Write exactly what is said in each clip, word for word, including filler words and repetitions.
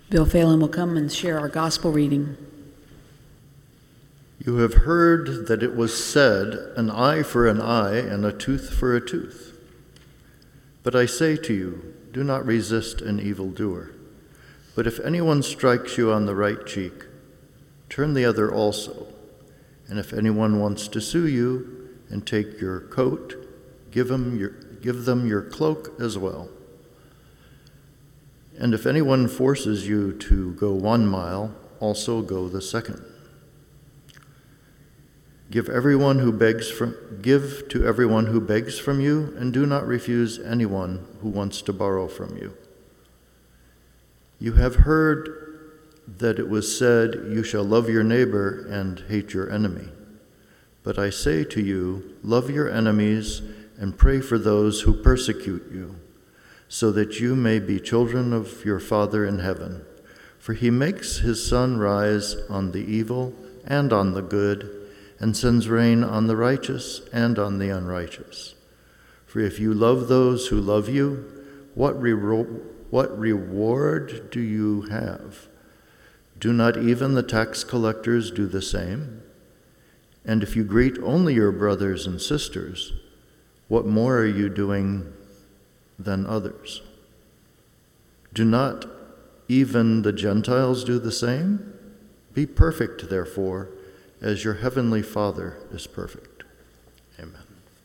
Bill Phelan will come and share our gospel reading. You have heard that it was said, an eye for an eye and a tooth for a tooth. But I say to you, do not resist an evildoer. But if anyone strikes you on the right cheek, turn the other also. And if anyone wants to sue you and take your coat, give him your, give them your cloak as well. And if anyone forces you to go one mile, also go the second. Give everyone who begs from give to everyone who begs from you, and do not refuse anyone who wants to borrow from you. You have heard that it was said, you shall love your neighbor and hate your enemy. But I say to you, love your enemies and pray for those who persecute you, so that you may be children of your Father in heaven. For he makes his sun rise on the evil and on the good, and sends rain on the righteous and on the unrighteous. For if you love those who love you, what, re- what reward do you have? Do not even the tax collectors do the same? And if you greet only your brothers and sisters, what more are you doing than others? Do not even the Gentiles do the same? Be perfect, therefore, as your heavenly Father is perfect. Amen.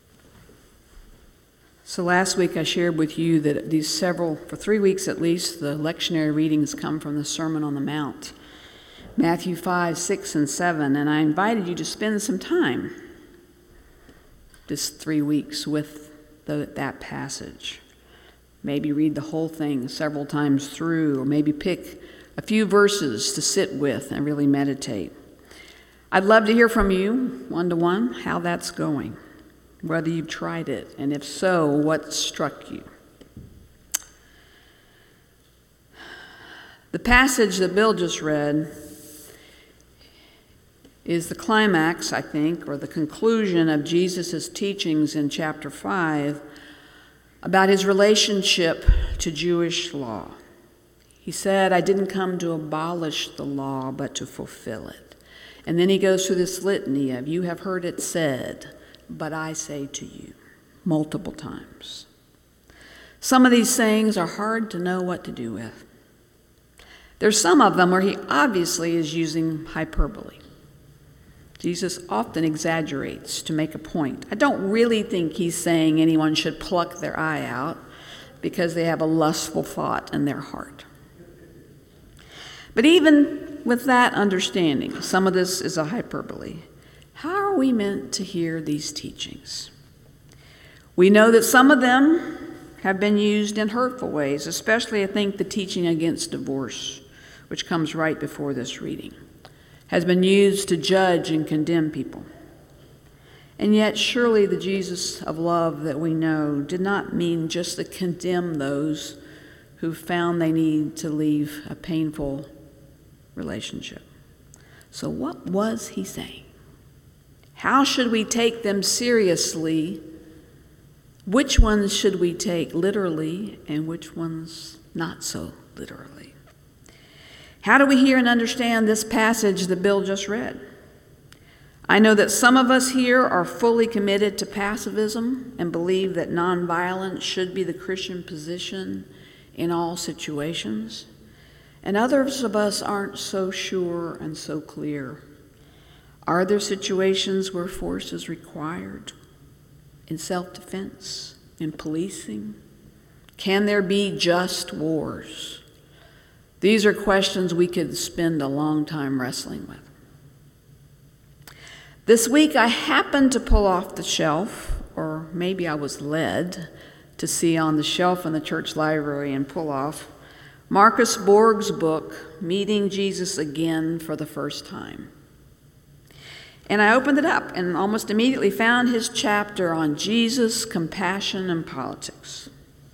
So last week I shared with you that these several, for three weeks at least, the lectionary readings come from the Sermon on the Mount, Matthew five, six, and seven, and I invited you to spend some time this three weeks with the, that passage. Maybe read the whole thing several times through, or maybe pick a few verses to sit with and really meditate. I'd love to hear from you, one-to-one, how that's going, whether you've tried it, and if so, what struck you. The passage that Bill just read is the climax, I think, or the conclusion of Jesus' teachings in chapter five about his relationship to Jewish law. He said, I didn't come to abolish the law, but to fulfill it. And then he goes through this litany of, you have heard it said, but I say to you, multiple times. Some of these sayings are hard to know what to do with. There's some of them where he obviously is using hyperbole. Jesus often exaggerates to make a point. I don't really think he's saying anyone should pluck their eye out because they have a lustful thought in their heart. But even with that understanding, some of this is a hyperbole. How are we meant to hear these teachings? We know that some of them have been used in hurtful ways, especially, I think, the teaching against divorce, which comes right before this reading, has been used to judge and condemn people. And yet, surely the Jesus of love that we know did not mean just to condemn those who found they need to leave a painful relationship. So what was he saying? How should we take them seriously? Which ones should we take literally and which ones not so literally? How do we hear and understand this passage that Bill just read? I know that some of us here are fully committed to pacifism and believe that nonviolence should be the Christian position in all situations. And others of us aren't so sure and so clear. Are there situations where force is required? In self-defense? In policing? Can there be just wars? These are questions we could spend a long time wrestling with. This week I happened to pull off the shelf, or maybe I was led to see on the shelf in the church library and pull off Marcus Borg's book, Meeting Jesus Again for the First Time. And I opened it up and almost immediately found his chapter on Jesus, compassion, and politics.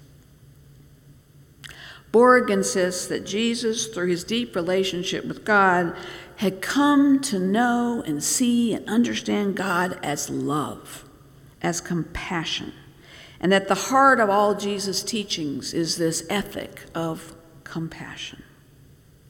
Borg insists that Jesus, through his deep relationship with God, had come to know and see and understand God as love, as compassion, and that the heart of all Jesus' teachings is this ethic of compassion.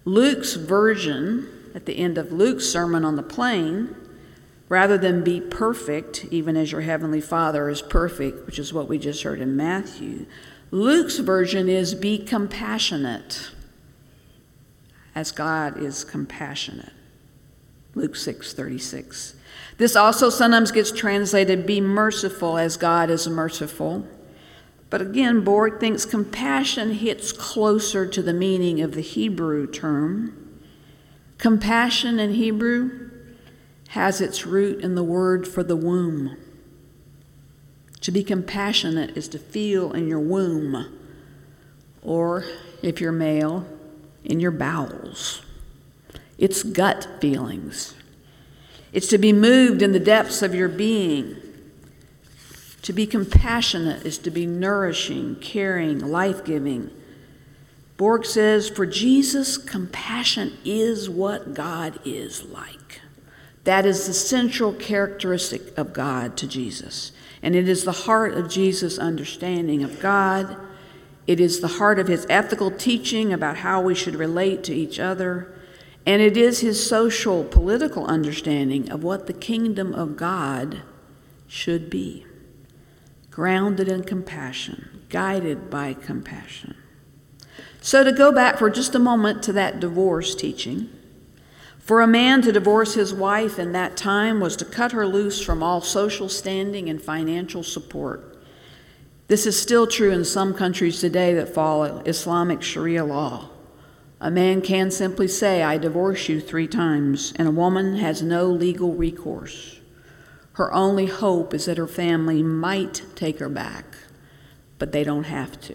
Luke's version, at the end of Luke's Sermon on the Plain, rather than be perfect, even as your heavenly Father is perfect, which is what we just heard in Matthew, Luke's version is be compassionate as God is compassionate. Luke six thirty-six. This also sometimes gets translated be merciful as God is merciful. But again, Borg thinks compassion hits closer to the meaning of the Hebrew term. Compassion in Hebrew has its root in the word for the womb. To be compassionate is to feel in your womb, or if you're male, in your bowels. It's gut feelings. It's to be moved in the depths of your being. To be compassionate is to be nourishing, caring, life-giving. Borg says, for Jesus, compassion is what God is like. That is the central characteristic of God to Jesus. And it is the heart of Jesus' understanding of God. It is the heart of his ethical teaching about how we should relate to each other. And it is his social, political understanding of what the kingdom of God should be. Grounded in compassion, guided by compassion. So to go back for just a moment to that divorce teaching, for a man to divorce his wife in that time was to cut her loose from all social standing and financial support. This is still true in some countries today that follow Islamic Sharia law. A man can simply say, I divorce you three times, and a woman has no legal recourse. Her only hope is that her family might take her back, but they don't have to.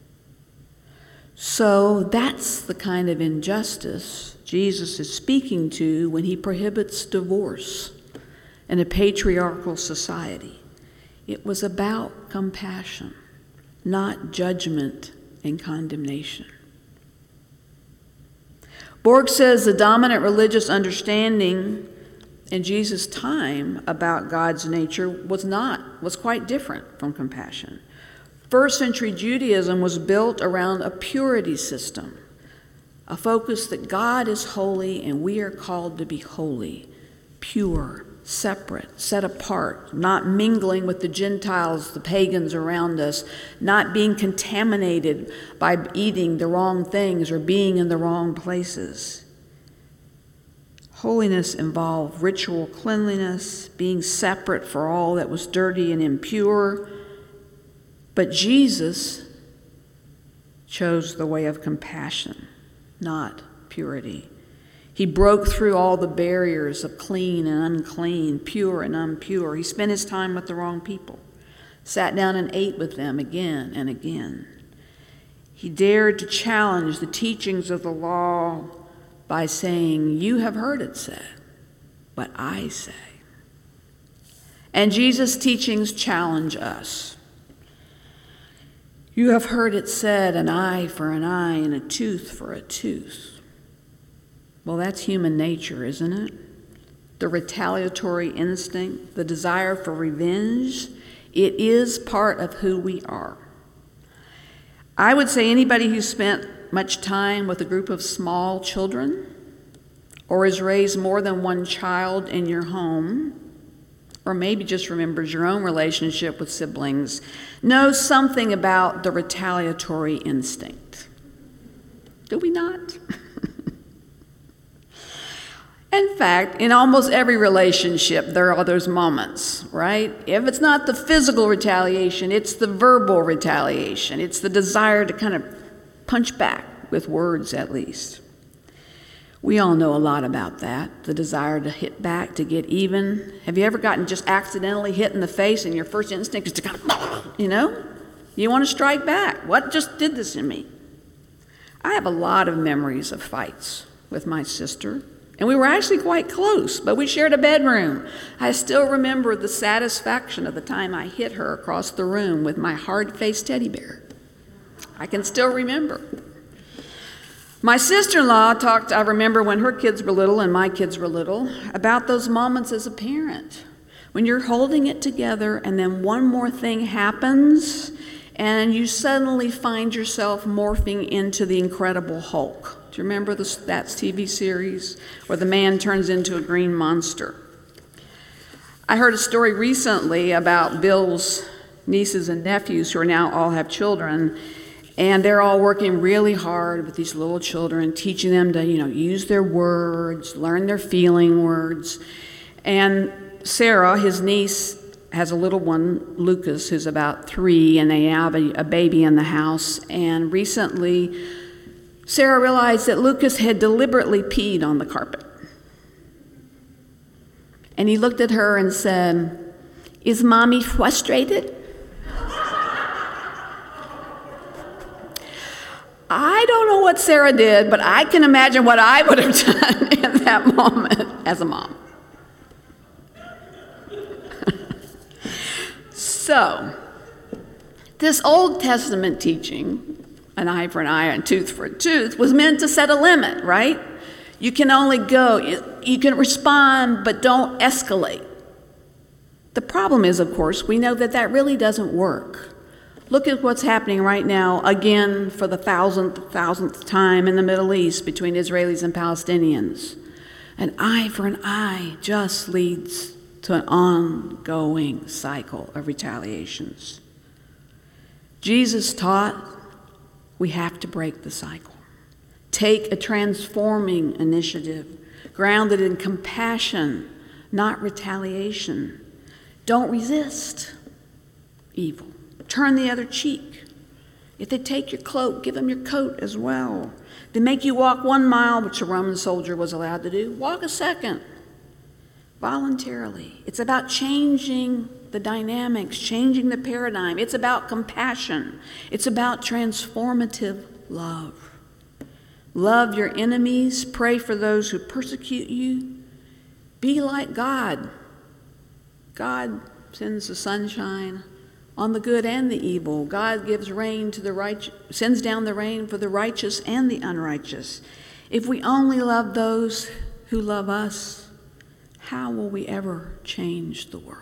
So that's the kind of injustice Jesus is speaking to when he prohibits divorce in a patriarchal society. It was about compassion, not judgment and condemnation. Borg says the dominant religious understanding in Jesus' time about God's nature was not, was quite different from compassion. First century Judaism was built around a purity system, a focus that God is holy and we are called to be holy, pure, separate, set apart, not mingling with the Gentiles, the pagans around us, not being contaminated by eating the wrong things or being in the wrong places. Holiness involved ritual cleanliness, being separate for all that was dirty and impure. But Jesus chose the way of compassion, not purity. He broke through all the barriers of clean and unclean, pure and impure. He spent his time with the wrong people, sat down and ate with them again and again. He dared to challenge the teachings of the law by saying, you have heard it said, but I say. And Jesus' teachings challenge us. You have heard it said, an eye for an eye and a tooth for a tooth. Well, that's human nature, isn't it? The retaliatory instinct, the desire for revenge, it is part of who we are. I would say anybody who spent much time with a group of small children or has raised more than one child in your home, or maybe just remembers your own relationship with siblings, knows something about the retaliatory instinct. Do we not? In fact, in almost every relationship, there are those moments, right? If it's not the physical retaliation, it's the verbal retaliation. It's the desire to kind of punch back with words, at least. We all know a lot about that, the desire to hit back, to get even. Have you ever gotten just accidentally hit in the face and your first instinct is to kind of, you know, you want to strike back. What just did this to me? I have a lot of memories of fights with my sister, and we were actually quite close, but we shared a bedroom. I still remember the satisfaction of the time I hit her across the room with my hard-faced teddy bear. I can still remember. My sister-in-law talked, I remember when her kids were little and my kids were little, about those moments as a parent, when you're holding it together and then one more thing happens and you suddenly find yourself morphing into the Incredible Hulk. Do Do you remember this, that T V series where the man turns into a green monster? I heard a story recently about Bill's nieces and nephews who are now all have children, and they're all working really hard with these little children, teaching them to, you know, use their words, learn their feeling words. And Sarah, his niece, has a little one, Lucas, who's about three, and they have a, a baby in the house. And recently, Sarah realized that Lucas had deliberately peed on the carpet. And he looked at her and said, "Is mommy frustrated?" I don't know what Sarah did, but I can imagine what I would have done in that moment as a mom. So, this Old Testament teaching, an eye for an eye and tooth for a tooth, was meant to set a limit, right? You can only go, you, you can respond, but don't escalate. The problem is, of course, we know that that really doesn't work. Look at what's happening right now, again, for the thousandth, thousandth time in the Middle East between Israelis and Palestinians. An eye for an eye just leads to an ongoing cycle of retaliations. Jesus taught we have to break the cycle. Take a transforming initiative, grounded in compassion, not retaliation. Don't resist evil. Turn the other cheek. If they take your cloak, give them your coat as well. If they make you walk one mile, which a Roman soldier was allowed to do, walk a second. Voluntarily. It's about changing the dynamics, changing the paradigm. It's about compassion. It's about transformative love. Love your enemies. Pray for those who persecute you. Be like God. God sends the sunshine on the good and the evil. God gives rain to the righteous, sends down the rain for the righteous and the unrighteous. If we only love those who love us, how will we ever change the world?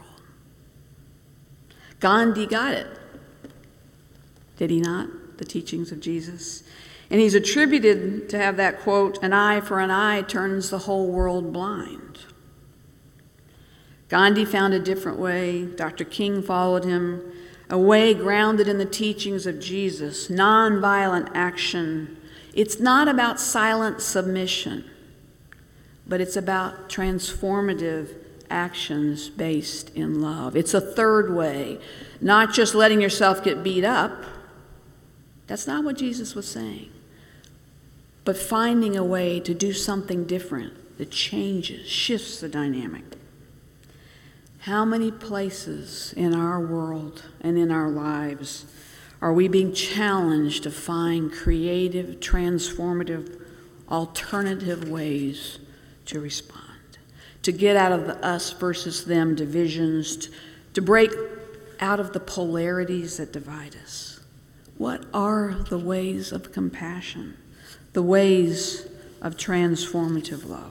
Gandhi got it, did he not? The teachings of Jesus. And he's attributed to have that quote, "An eye for an eye turns the whole world blind." Gandhi found a different way. Doctor King followed him. A way grounded in the teachings of Jesus, nonviolent action. It's not about silent submission, but it's about transformative actions based in love. It's a third way, not just letting yourself get beat up. That's not what Jesus was saying. But finding a way to do something different that changes, shifts the dynamic. How many places in our world and in our lives are we being challenged to find creative, transformative, alternative ways to respond, to get out of the us versus them divisions, to break out of the polarities that divide us? What are the ways of compassion, the ways of transformative love?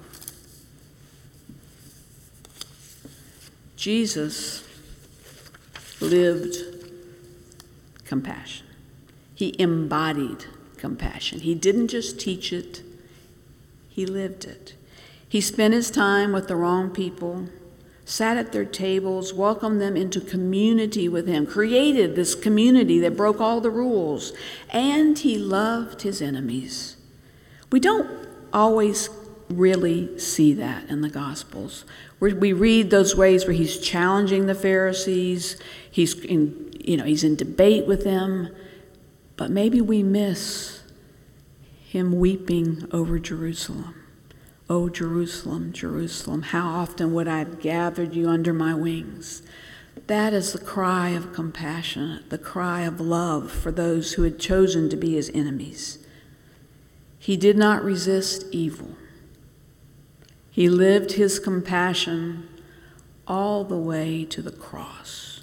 Jesus lived compassion. He embodied compassion. He didn't just teach it, he lived it. He spent his time with the wrong people, sat at their tables, welcomed them into community with him, created this community that broke all the rules, and he loved his enemies. We don't always really see that in the Gospels. We read those ways where he's challenging the Pharisees, he's in, you know, he's in debate with them, but maybe we miss him weeping over Jerusalem. "Oh, Jerusalem, Jerusalem, how often would I have gathered you under my wings?" That is the cry of compassion, the cry of love for those who had chosen to be his enemies. He did not resist evil. He lived his compassion all the way to the cross.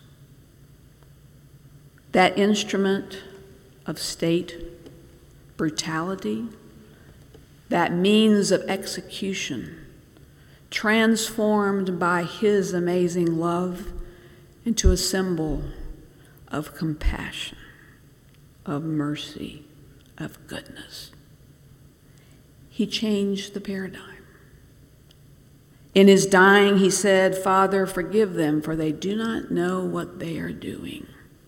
That instrument of state brutality, that means of execution, transformed by his amazing love into a symbol of compassion, of mercy, of goodness. he changed the paradigm. In his dying, he said, "Father, forgive them, for they do not know what they are doing."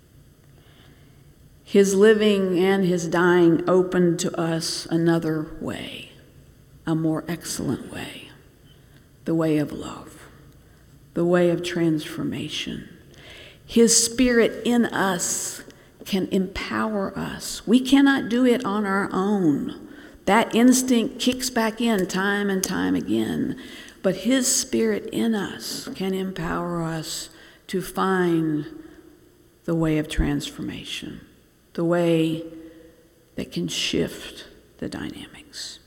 His living and his dying opened to us another way, a more excellent way, the way of love, the way of transformation. His Spirit in us can empower us. We cannot do it on our own. That instinct kicks back in time and time again. But his Spirit in us can empower us to find the way of transformation, the way that can shift the dynamics.